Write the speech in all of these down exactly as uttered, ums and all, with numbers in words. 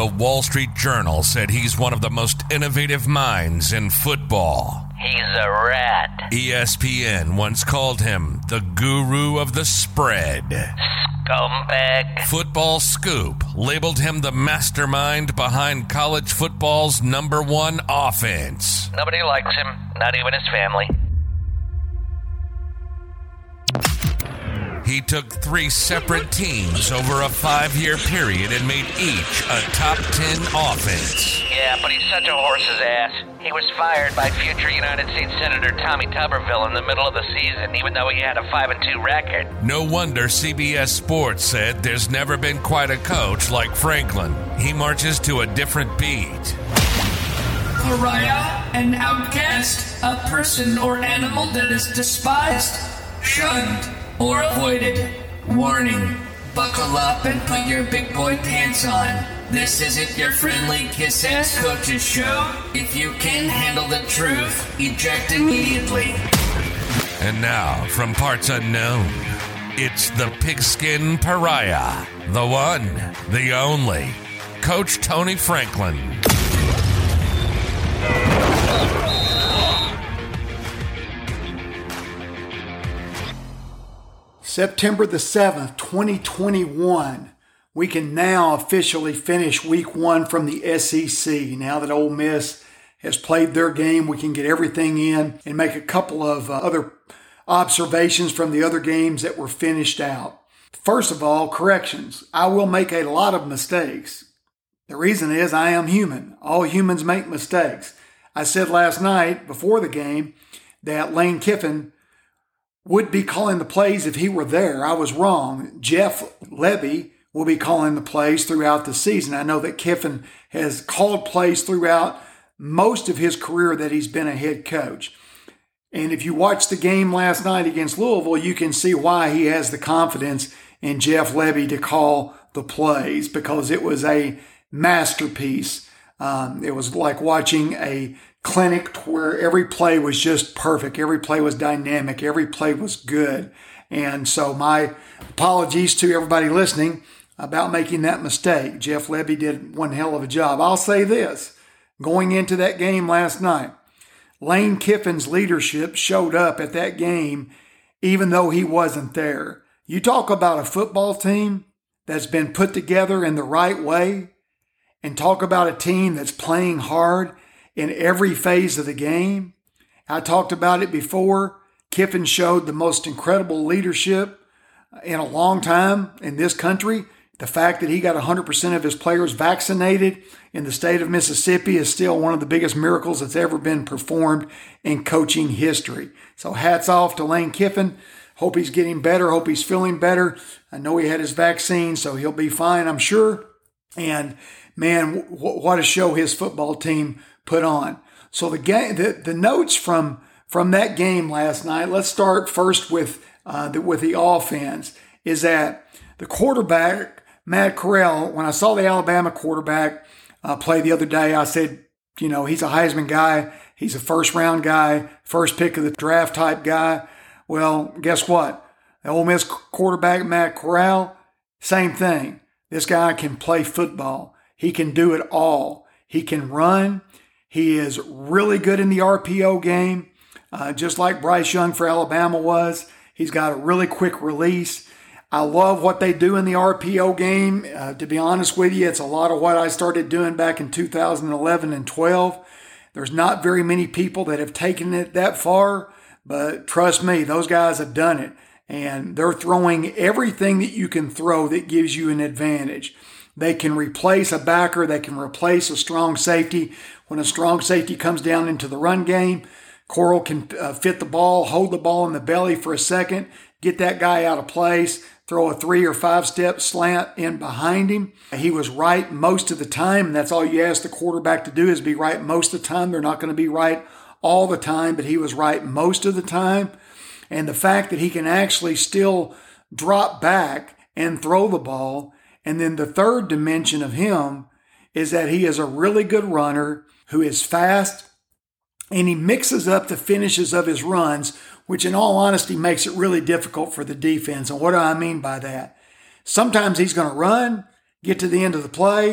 The Wall Street Journal said he's one of the most innovative minds in football. He's a rat. E S P N once called him the guru of the spread. Scumbag. Football Scoop labeled him the mastermind behind college football's number one offense. Nobody likes him, not even his family. He took three separate teams over a five-year period and made each a top ten offense. Yeah, but he's such a horse's ass. He was fired by future United States Senator Tommy Tuberville in the middle of the season, even though he had a five and two record. No wonder C B S Sports said there's never been quite a coach like Franklin. He marches to a different beat. Pariah, an outcast, a person or animal that is despised, shunned, or avoided. Warning, buckle up and put your big boy pants on. This isn't your friendly kiss-ass coach's show. If you can't handle the truth, eject immediately. And now, from parts unknown, it's the Pigskin Pariah, the one, the only, Coach Tony Franklin. September the seventh, twenty twenty-one. We can now officially finish week one from the S E C. Now that Ole Miss has played their game, we can get everything in and make a couple of uh, other observations from the other games that were finished out. First of all, corrections. I will make a lot of mistakes. The reason is I am human. All humans make mistakes. I said last night before the game that Lane Kiffin would be calling the plays if he were there. I was wrong. Jeff Lebby will be calling the plays throughout the season. I know that Kiffin has called plays throughout most of his career that he's been a head coach. And if you watch the game last night against Louisville, you can see why he has the confidence in Jeff Lebby to call the plays, because it was a masterpiece. Um, it was like watching a clinic where every play was just perfect. Every play was dynamic. Every play was good. And so my apologies to everybody listening about making that mistake. Jeff Lebby did one hell of a job. I'll say this, going into that game last night, Lane Kiffin's leadership showed up at that game even though he wasn't there. You talk about a football team that's been put together in the right way, and talk about a team that's playing hard in every phase of the game. I talked about it before. Kiffin showed the most incredible leadership in a long time in this country. The fact that he got one hundred percent of his players vaccinated in the state of Mississippi is still one of the biggest miracles that's ever been performed in coaching history. So hats off to Lane Kiffin. Hope he's getting better. Hope he's feeling better. I know he had his vaccine, so he'll be fine, I'm sure. And man, w- what a show his football team put on. So the game, the, the notes from from that game last night. Let's start first with uh, the, with the offense. Is that the quarterback Matt Corral? When I saw the Alabama quarterback uh, play the other day, I said, you know, he's a Heisman guy. He's a first round guy, first pick of the draft type guy. Well, guess what? The Ole Miss quarterback Matt Corral, same thing. This guy can play football. He can do it all. He can run. He is really good in the R P O game, uh, just like Bryce Young for Alabama was. He's got a really quick release. I love what they do in the R P O game. Uh, to be honest with you, it's a lot of what I started doing back in two thousand eleven and twelve. There's not very many people that have taken it that far, but trust me, those guys have done it. And they're throwing everything that you can throw that gives you an advantage. They can replace a backer. They can replace a strong safety. When a strong safety comes down into the run game, Corral can uh, fit the ball, hold the ball in the belly for a second, get that guy out of place, throw a three or five step slant in behind him. He was right most of the time, and that's all you ask the quarterback to do is be right most of the time. They're not going to be right all the time, but he was right most of the time. And the fact that he can actually still drop back and throw the ball. And then the third dimension of him is that he is a really good runner who is fast, and he mixes up the finishes of his runs, which in all honesty makes it really difficult for the defense. And what do I mean by that? Sometimes he's going to run, get to the end of the play,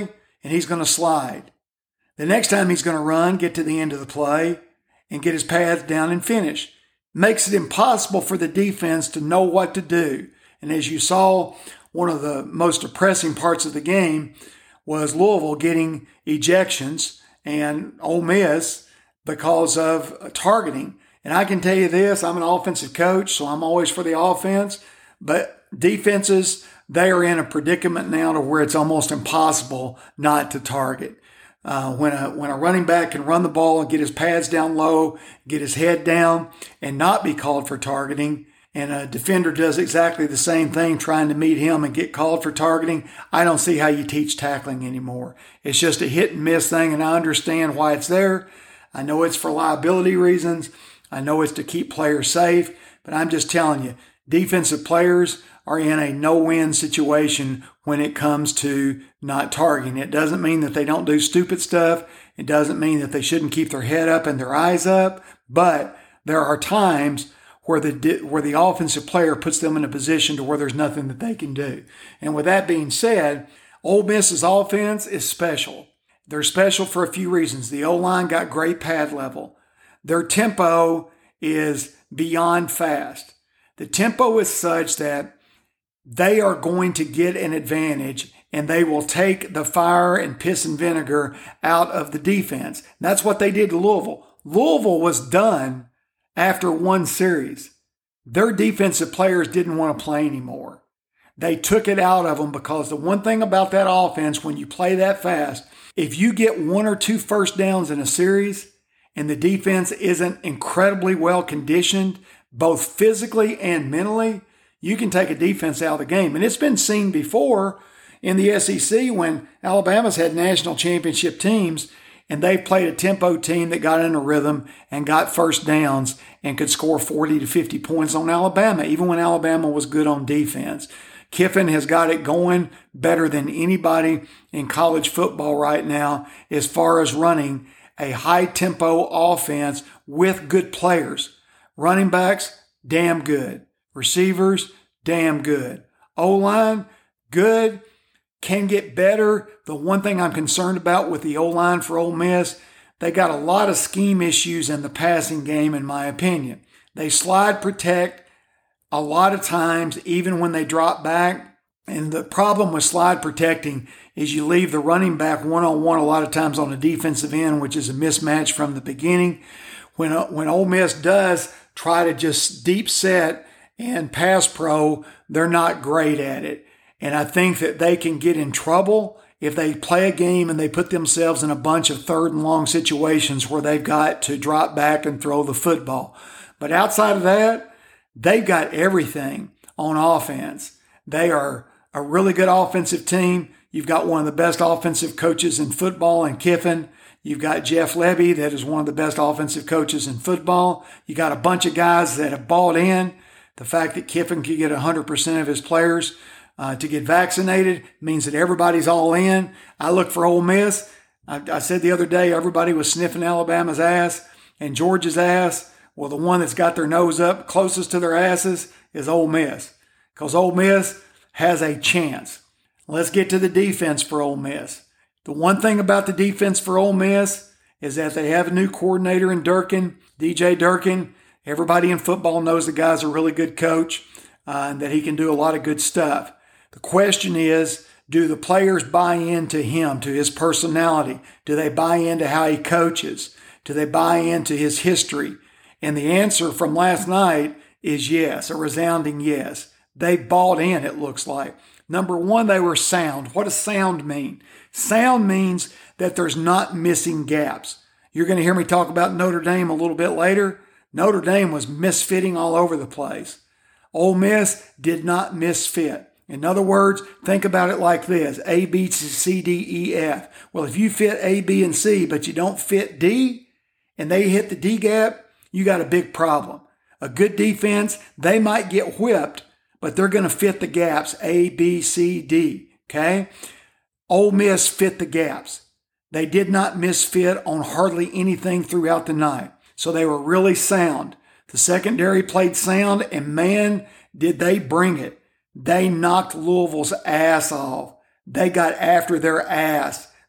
and he's going to slide. The next time he's going to run, get to the end of the play, and get his pads down and finish. Makes it impossible for the defense to know what to do. And as you saw, one of the most depressing parts of the game was Louisville getting ejections and Ole Miss because of targeting. And I can tell you this, I'm an offensive coach, so I'm always for the offense. But defenses, they are in a predicament now to where it's almost impossible not to target. Uh, when a when a running back can run the ball and get his pads down low, get his head down, and not be called for targeting, and a defender does exactly the same thing trying to meet him and get called for targeting, I don't see how you teach tackling anymore. It's just a hit and miss thing, and I understand why it's there. I know it's for liability reasons. I know it's to keep players safe, but I'm just telling you, defensive players are in a no-win situation when it comes to not targeting. It doesn't mean that they don't do stupid stuff. It doesn't mean that they shouldn't keep their head up and their eyes up. But there are times where the where the offensive player puts them in a position to where there's nothing that they can do. And with that being said, Ole Miss's offense is special. They're special for a few reasons. The O-line got great pad level. Their tempo is beyond fast. The tempo is such that they are going to get an advantage and they will take the fire and piss and vinegar out of the defense. And that's what they did to Louisville. Louisville was done after one series. Their defensive players didn't want to play anymore. They took it out of them because the one thing about that offense, when you play that fast, if you get one or two first downs in a series and the defense isn't incredibly well conditioned, both physically and mentally, you can take a defense out of the game. And it's been seen before in the S E C when Alabama's had national championship teams and they've played a tempo team that got in a rhythm and got first downs and could score forty to fifty points on Alabama, even when Alabama was good on defense. Kiffin has got it going better than anybody in college football right now as far as running a high-tempo offense with good players. Running backs, damn good. Receivers, damn good. O-line, good. Can get better. The one thing I'm concerned about with the O-line for Ole Miss, they got a lot of scheme issues in the passing game, in my opinion. They slide protect a lot of times, even when they drop back. And the problem with slide protecting is you leave the running back one-on-one a lot of times on the defensive end, which is a mismatch from the beginning. When, when Ole Miss does try to just deep set and pass pro, they're not great at it. And I think that they can get in trouble if they play a game and they put themselves in a bunch of third and long situations where they've got to drop back and throw the football. But outside of that, they've got everything on offense. They are a really good offensive team. You've got one of the best offensive coaches in football in Kiffin. You've got Jeff Lebby, that is one of the best offensive coaches in football. You got a bunch of guys that have bought in. The fact that Kiffin could get one hundred percent of his players uh, to get vaccinated means that everybody's all in. I look for Ole Miss. I, I said the other day everybody was sniffing Alabama's ass and Georgia's ass. Well, the one that's got their nose up closest to their asses is Ole Miss, because Ole Miss has a chance. Let's get to the defense for Ole Miss. The one thing about the defense for Ole Miss is that they have a new coordinator in Durkin, D J Durkin. Everybody in football knows the guy's a really good coach uh, and that he can do a lot of good stuff. The question is, do the players buy into him, to his personality? Do they buy into how he coaches? Do they buy into his history? And the answer from last night is yes, a resounding yes. They bought in, it looks like. Number one, they were sound. What does sound mean? Sound means that there's not missing gaps. You're going to hear me talk about Notre Dame a little bit later. Notre Dame was misfitting all over the place. Ole Miss did not misfit. In other words, think about it like this: A, B, C, D, E, F. Well, if you fit A, B, and C, but you don't fit D, and they hit the D gap, you got a big problem. A good defense, they might get whipped, but they're going to fit the gaps, A, B, C, D, okay? Ole Miss fit the gaps. They did not misfit on hardly anything throughout the night. So they were really sound. The secondary played sound, and man, did they bring it. They knocked Louisville's ass off. They got after their ass.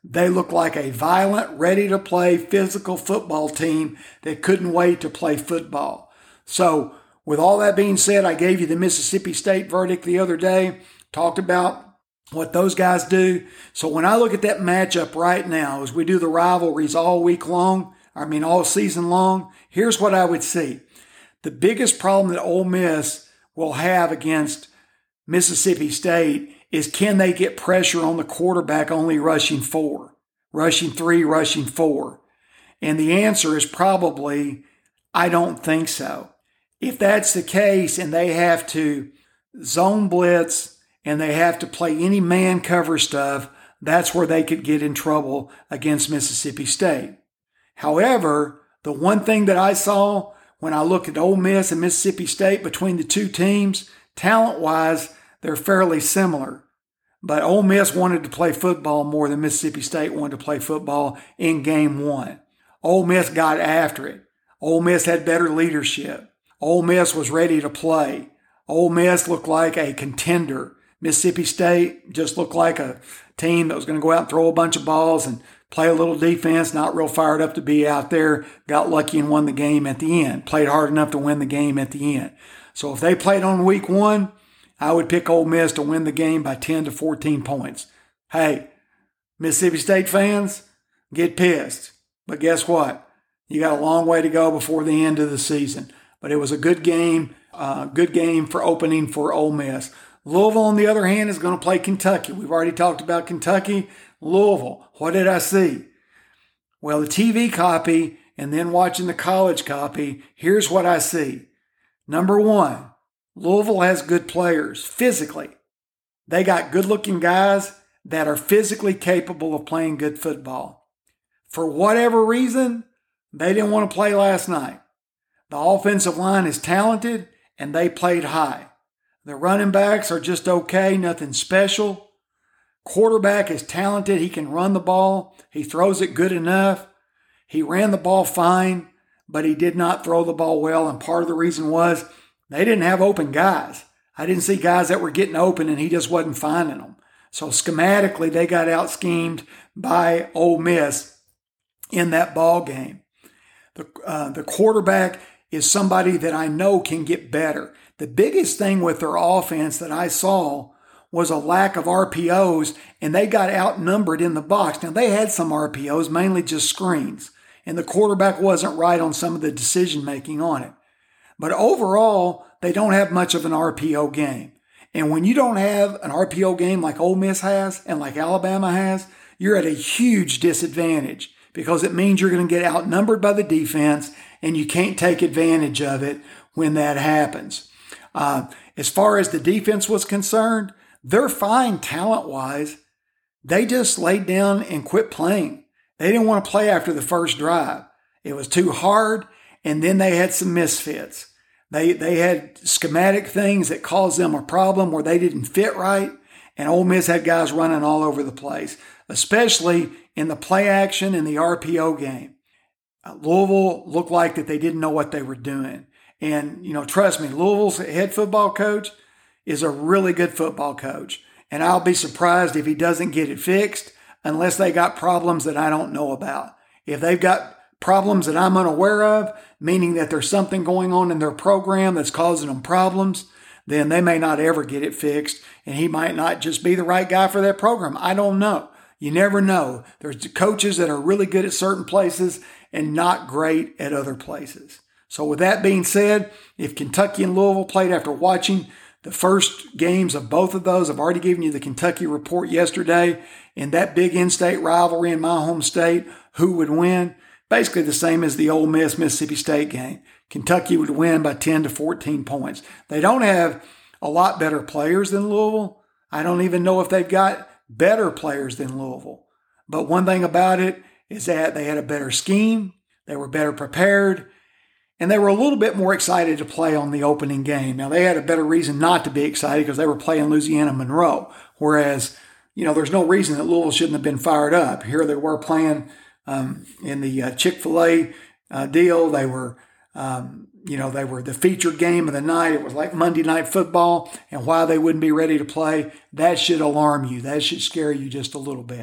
They looked like a violent, ready-to-play physical football team that couldn't wait to play football. So with all that being said, I gave you the Mississippi State verdict the other day, talked about what those guys do. So when I look at that matchup right now, as we do the rivalries all week long, I mean all season long, here's what I would see. The biggest problem that Ole Miss will have against Mississippi State is can they get pressure on the quarterback only rushing four, rushing three, rushing four? And the answer is probably, I don't think so. If that's the case and they have to zone blitz and they have to play any man cover stuff, that's where they could get in trouble against Mississippi State. However, the one thing that I saw when I looked at Ole Miss and Mississippi State between the two teams, talent-wise, they're fairly similar. But Ole Miss wanted to play football more than Mississippi State wanted to play football in game one. Ole Miss got after it. Ole Miss had better leadership. Ole Miss was ready to play. Ole Miss looked like a contender. Mississippi State just looked like a team that was going to go out and throw a bunch of balls and play a little defense, not real fired up to be out there, got lucky and won the game at the end, played hard enough to win the game at the end. So if they played on week one, I would pick Ole Miss to win the game by ten to fourteen points. Hey, Mississippi State fans, get pissed. But guess what? You got a long way to go before the end of the season. But it was a good game, uh, good game for opening for Ole Miss. Louisville, on the other hand, is going to play Kentucky. We've already talked about Kentucky. Louisville, what did I see? Well, the T V copy and then watching the college copy, here's what I see. Number one, Louisville has good players physically. They got good-looking guys that are physically capable of playing good football. For whatever reason, they didn't want to play last night. The offensive line is talented, and they played high. The running backs are just okay, nothing special. Quarterback is talented. He can run the ball. He throws it good enough. He ran the ball fine, but he did not throw the ball well, and part of the reason was they didn't have open guys. I didn't see guys that were getting open, and he just wasn't finding them. So schematically, they got out-schemed by Ole Miss in that ball game. The, uh, the quarterback is somebody that I know can get better. The biggest thing with their offense that I saw was a lack of R P Os, and they got outnumbered in the box. Now, they had some R P Os, mainly just screens, and the quarterback wasn't right on some of the decision-making on it. But overall, they don't have much of an R P O game. And when you don't have an R P O game like Ole Miss has and like Alabama has, you're at a huge disadvantage because it means you're going to get outnumbered by the defense and you can't take advantage of it when that happens. Uh, as far as the defense was concerned, they're fine talent-wise. They just laid down and quit playing. They didn't want to play after the first drive. It was too hard, and then they had some misfits. They they had schematic things that caused them a problem where they didn't fit right, and Ole Miss had guys running all over the place, especially in the play action and the R P O game. Uh, Louisville looked like that they didn't know what they were doing. And, you know, trust me, Louisville's head football coach is a really good football coach. And I'll be surprised if he doesn't get it fixed unless they got problems that I don't know about. If they've got problems that I'm unaware of, meaning that there's something going on in their program that's causing them problems, then they may not ever get it fixed, and he might not just be the right guy for that program. I don't know. You never know. There's coaches that are really good at certain places and not great at other places. So with that being said, if Kentucky and Louisville played after watching the first games of both of those, I've already given you the Kentucky report yesterday, in that big in-state rivalry in my home state, who would win? Basically the same as the Ole Miss Mississippi State game. Kentucky would win by ten to fourteen points. They don't have a lot better players than Louisville. I don't even know if they've got better players than Louisville. But one thing about it is that they had a better scheme, they were better prepared, and they were a little bit more excited to play on the opening game. Now, they had a better reason not to be excited because they were playing Louisiana Monroe, whereas, you know, there's no reason that Louisville shouldn't have been fired up. Here they were playing um, in the uh, Chick-fil-A uh, deal. They were, um, you know, they were the featured game of the night. It was like Monday Night Football, and why they wouldn't be ready to play, that should alarm you. That should scare you just a little bit.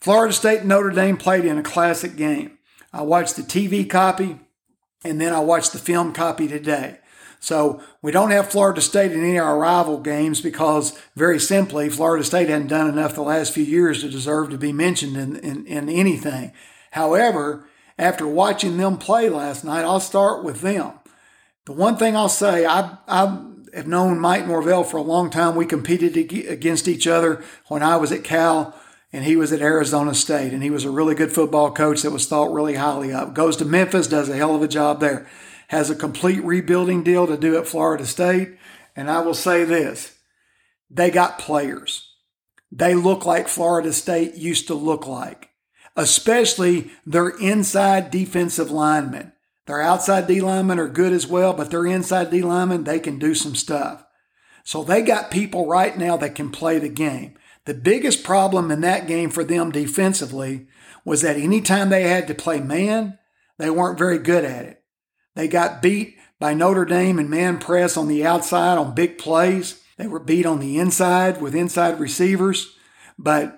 Florida State and Notre Dame played in a classic game. I watched the T V copy, and then I watched the film copy today. So we don't have Florida State in any of our rival games because, very simply, Florida State hadn't done enough the last few years to deserve to be mentioned in, in, in anything. However, after watching them play last night, I'll start with them. The one thing I'll say, I, I have known Mike Norvell for a long time. We competed against each other when I was at Cal and he was at Arizona State, and he was a really good football coach that was thought really highly of. Goes to Memphis, does a hell of a job there. Has a complete rebuilding deal to do at Florida State. And I will say this, they got players. They look like Florida State used to look like, especially their inside defensive linemen. Their outside D linemen are good as well, but their inside D linemen, they can do some stuff. So they got people right now that can play the game. The biggest problem in that game for them defensively was that anytime they had to play man, they weren't very good at it. They got beat by Notre Dame in man press on the outside on big plays. They were beat on the inside with inside receivers. But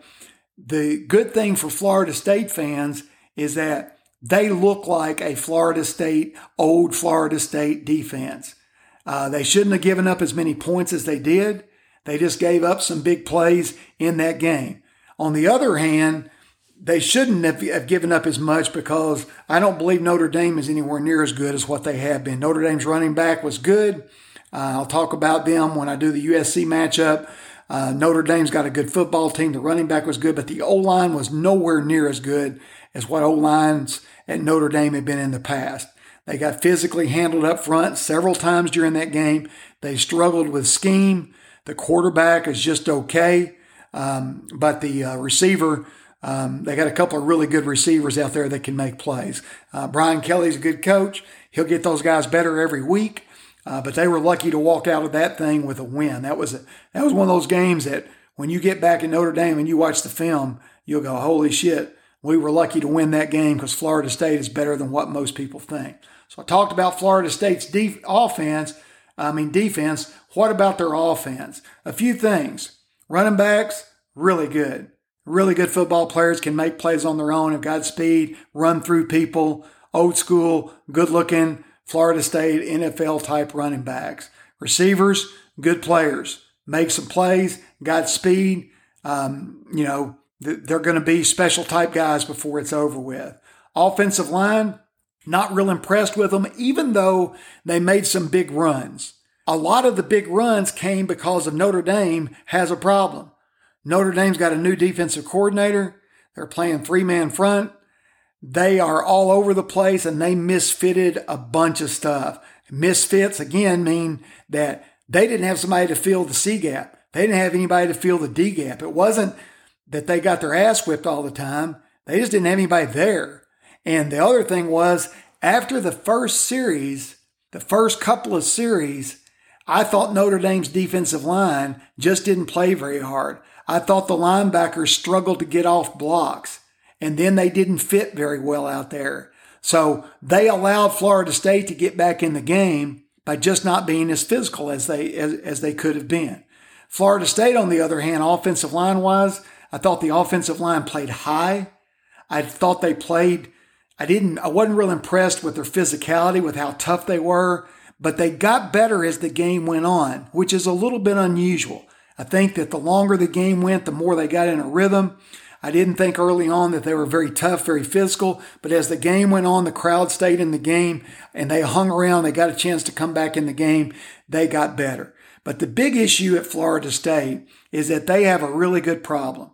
the good thing for Florida State fans is that they look like a Florida State, old Florida State defense. Uh, they shouldn't have given up as many points as they did. They just gave up some big plays in that game. On the other hand, they shouldn't have given up as much because I don't believe Notre Dame is anywhere near as good as what they have been. Notre Dame's running back was good. Uh, I'll talk about them when I do the U S C matchup. Uh, Notre Dame's got a good football team. The running back was good, but the O-line was nowhere near as good as what O-lines at Notre Dame have been in the past. They got physically handled up front several times during that game. They struggled with scheme. The quarterback is just okay, um, but the uh, receiver, um, they got a couple of really good receivers out there that can make plays. Uh, Brian Kelly's a good coach. He'll get those guys better every week, uh, but they were lucky to walk out of that thing with a win. That was a, that was one of those games that when you get back in Notre Dame and you watch the film, you'll go, holy shit, we were lucky to win that game because Florida State is better than what most people think. So I talked about Florida State's def- offense. I mean, defense. What about their offense? A few things. Running backs, really good. Really good football players, can make plays on their own, have got speed, run through people. Old school, good looking Florida State N F L type running backs. Receivers, good players. Make some plays, got speed. Um, you know, they're going to be special type guys before it's over with. Offensive line, not real impressed with them, even though they made some big runs. A lot of the big runs came because of Notre Dame has a problem. Notre Dame's got a new defensive coordinator. They're playing three-man front. They are all over the place, and they misfitted a bunch of stuff. Misfits, again, mean that they didn't have somebody to fill the C gap. They didn't have anybody to fill the D gap. It wasn't that they got their ass whipped all the time. They just didn't have anybody there. And the other thing was, after the first series, the first couple of series, I thought Notre Dame's defensive line just didn't play very hard. I thought the linebackers struggled to get off blocks, and then they didn't fit very well out there. So they allowed Florida State to get back in the game by just not being as physical as they as, as they could have been. Florida State, on the other hand, offensive line-wise, I thought the offensive line played high. I thought they played, I didn't, I wasn't real impressed with their physicality, with how tough they were, but they got better as the game went on, which is a little bit unusual. I think that the longer the game went, the more they got in a rhythm. I didn't think early on that they were very tough, very physical, but as the game went on, the crowd stayed in the game and they hung around. They got a chance to come back in the game. They got better. But the big issue at Florida State is that they have a really good problem.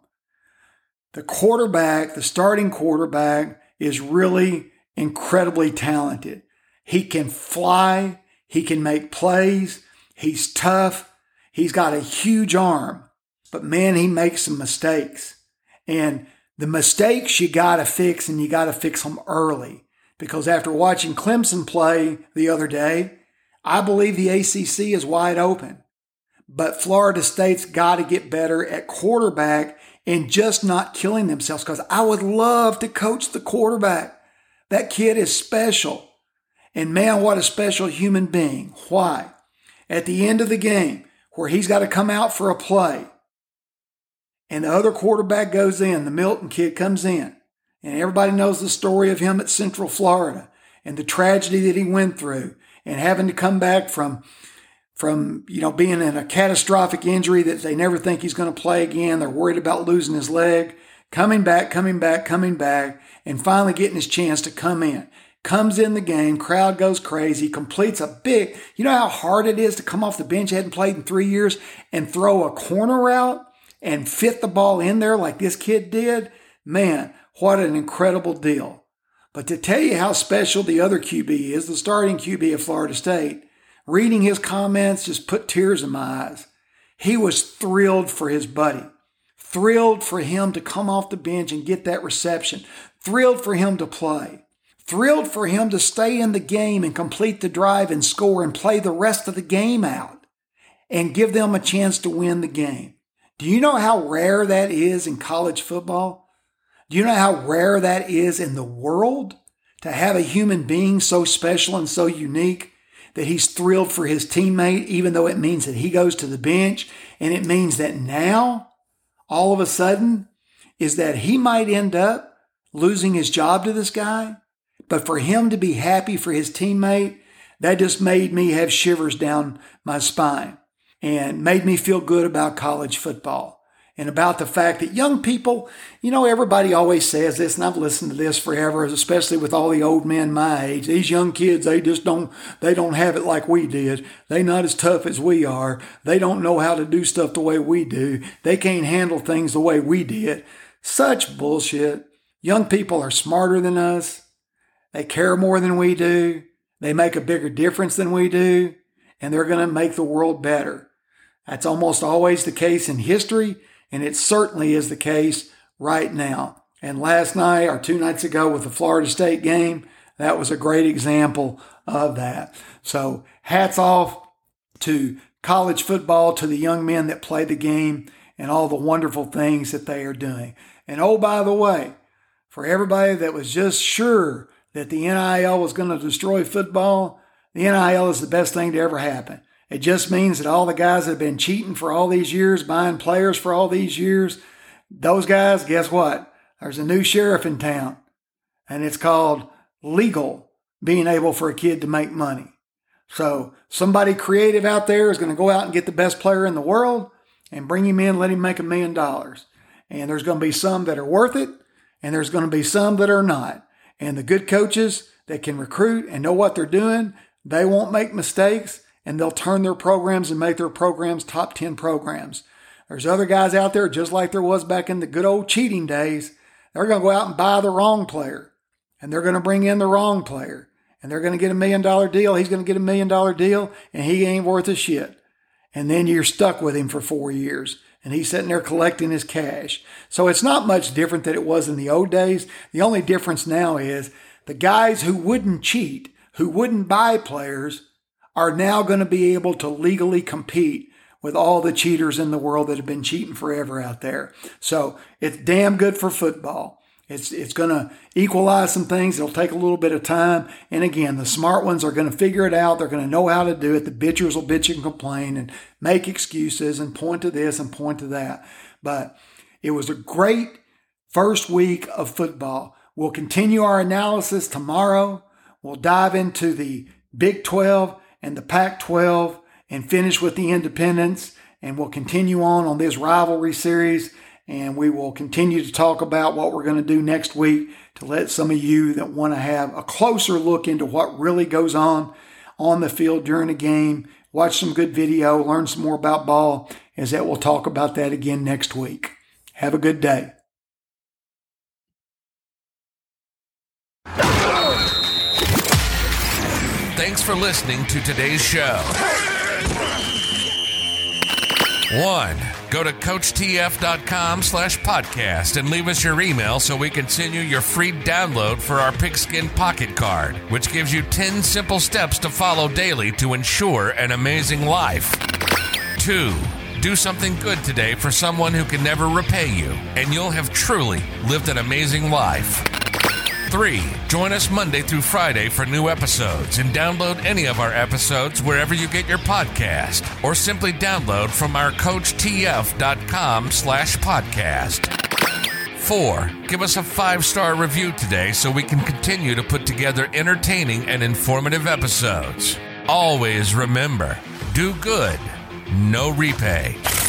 The quarterback, the starting quarterback, is really incredibly talented. He can fly. He can make plays. He's tough. He's got a huge arm. But man, he makes some mistakes. And the mistakes you got to fix, and you got to fix them early. Because after watching Clemson play the other day, I believe the A C C is wide open. But Florida State's got to get better at quarterback and just not killing themselves, because I would love to coach the quarterback. That kid is special. And man, what a special human being. Why? At the end of the game, where he's got to come out for a play, and the other quarterback goes in. The Milton kid comes in. And everybody knows the story of him at Central Florida and the tragedy that he went through and having to come back from, from you know, being in a catastrophic injury that they never think he's going to play again. They're worried about losing his leg. Coming back, coming back, coming back, and finally getting his chance to come in. Comes in the game, crowd goes crazy, completes a big, you know how hard it is to come off the bench, hadn't played in three years, and throw a corner route and fit the ball in there like this kid did? Man, what an incredible deal. But to tell you how special the other Q B is, the starting Q B of Florida State, reading his comments just put tears in my eyes. He was thrilled for his buddy. Thrilled for him to come off the bench and get that reception. Thrilled for him to play. Thrilled for him to stay in the game and complete the drive and score and play the rest of the game out and give them a chance to win the game. Do you know how rare that is in college football? Do you know how rare that is in the world to have a human being so special and so unique that he's thrilled for his teammate, even though it means that he goes to the bench, and it means that now, all of a sudden, is that he might end up losing his job to this guy? But for him to be happy for his teammate, that just made me have shivers down my spine and made me feel good about college football. And about the fact that young people, you know, everybody always says this, and I've listened to this forever, especially with all the old men my age. These young kids, they just don't, they don't have it like we did. They're not as tough as we are. They don't know how to do stuff the way we do. They can't handle things the way we did. Such bullshit. Young people are smarter than us. They care more than we do. They make a bigger difference than we do. And they're going to make the world better. That's almost always the case in history. And it certainly is the case right now. And last night or two nights ago with the Florida State game, that was a great example of that. So hats off to college football, to the young men that play the game and all the wonderful things that they are doing. And oh, by the way, for everybody that was just sure that the N I L was going to destroy football, the N I L is the best thing to ever happen. It just means that all the guys that have been cheating for all these years, buying players for all these years, those guys, guess what? There's a new sheriff in town, and it's called legal being able for a kid to make money. So somebody creative out there is going to go out and get the best player in the world and bring him in, let him make a million dollars. And there's going to be some that are worth it, and there's going to be some that are not. And the good coaches that can recruit and know what they're doing, they won't make mistakes. And they'll turn their programs and make their programs top ten programs. There's other guys out there, just like there was back in the good old cheating days. They're going to go out and buy the wrong player. And they're going to bring in the wrong player. And they're going to get a million dollar deal. He's going to get a million dollar deal. And he ain't worth a shit. And then you're stuck with him for four years. And he's sitting there collecting his cash. So it's not much different than it was in the old days. The only difference now is the guys who wouldn't cheat, who wouldn't buy players, are now going to be able to legally compete with all the cheaters in the world that have been cheating forever out there. So it's damn good for football. It's it's going to equalize some things. It'll take a little bit of time. And again, the smart ones are going to figure it out. They're going to know how to do it. The bitchers will bitch and complain and make excuses and point to this and point to that. But it was a great first week of football. We'll continue our analysis tomorrow. We'll dive into the Big twelve and the Pac twelve and finish with the independents. And we'll continue on on this rivalry series. And we will continue to talk about what we're going to do next week to let some of you that want to have a closer look into what really goes on on the field during a game, watch some good video, learn some more about ball, is that we'll talk about that again next week. Have a good day. Thanks for listening to today's show. One, go to CoachTF.com slash podcast and leave us your email so we can send you your free download for our Pigskin Pocket Card, which gives you ten simple steps to follow daily to ensure an amazing life. Two, do something good today for someone who can never repay you, and you'll have truly lived an amazing life. Three, join us Monday through Friday for new episodes and download any of our episodes wherever you get your podcast, or simply download from our coach T F dot com slash podcast. Four, give us a five-star review today so we can continue to put together entertaining and informative episodes. Always remember, do good, no repay.